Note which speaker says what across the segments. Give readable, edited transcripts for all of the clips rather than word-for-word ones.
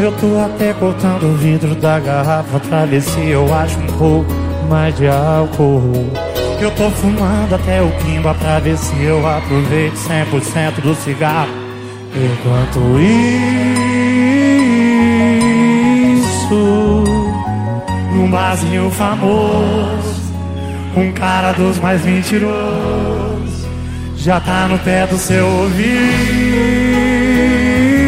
Speaker 1: Eu tô até cortando o vidro da garrafa pra ver se eu acho um pouco mais de álcool. Eu tô fumando até o pimba pra ver se eu aproveito 100% do cigarro. Enquanto isso, num barzinho famoso, um cara dos mais mentirosos já tá no pé do seu ouvido.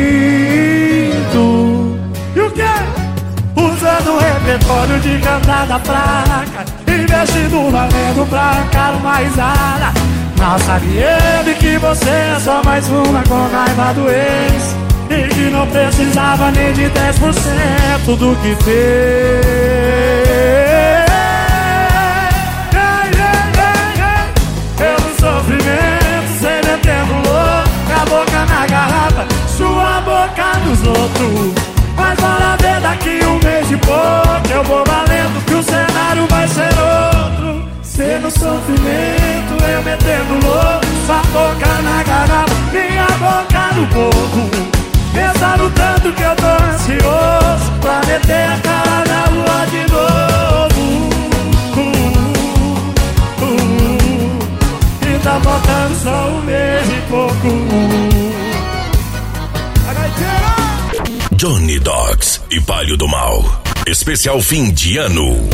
Speaker 1: E o quê? Usando o repertório de cantada fraca, investindo valendo pra arrancar uma risada. Mal sabe ele que você é só mais uma com raiva do ex, e que não precisava nem de 10% do que fez. Pelo sofrimento, cê metendo louco, a boca na garrafa, sua boca nos outros. Mas bora ver daqui um mês de pouco, eu vou valendo que o cenário vai ser outro. Cê no sofrimento, eu metendo louco, sua boca na garrafa, minha boca no coco. Pensando tanto que eu tô ansioso pra meter a cara na lua de novo. E tá faltando só um mês e pouco.
Speaker 2: Johnny Dogs e Palio do Mal, especial fim de ano.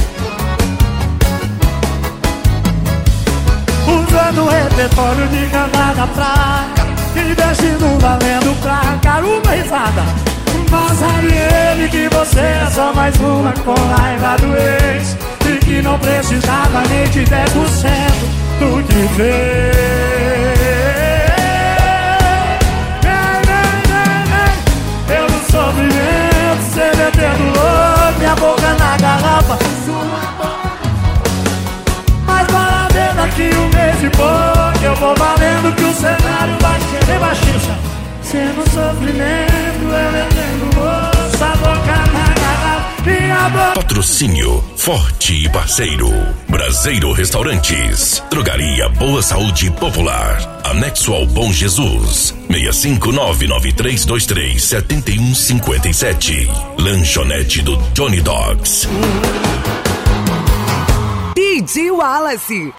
Speaker 1: Usando o repertório de cantada fraca, investindo valendo pra arrancar uma risada. Mas sabe ele que você é só mais uma com raiva do ex, e que não precisava nem de 10% do que fez. Pelo sofrimento, cê metendo louco, minha boca na garrafa, mas bora ver daqui um mês de pouco, eu vou valendo que o cenário vai ser baixinho. Cê no sofrimento, eu metendo louco, a boca na garrafa, minha boca.
Speaker 2: Patrocínio Forte e parceiro Braseiro Restaurantes, Drogaria Boa Saúde Popular, anexo ao Bom Jesus, 65993237157. Lanchonete do Johnny Dogs.
Speaker 3: DJ Wallace.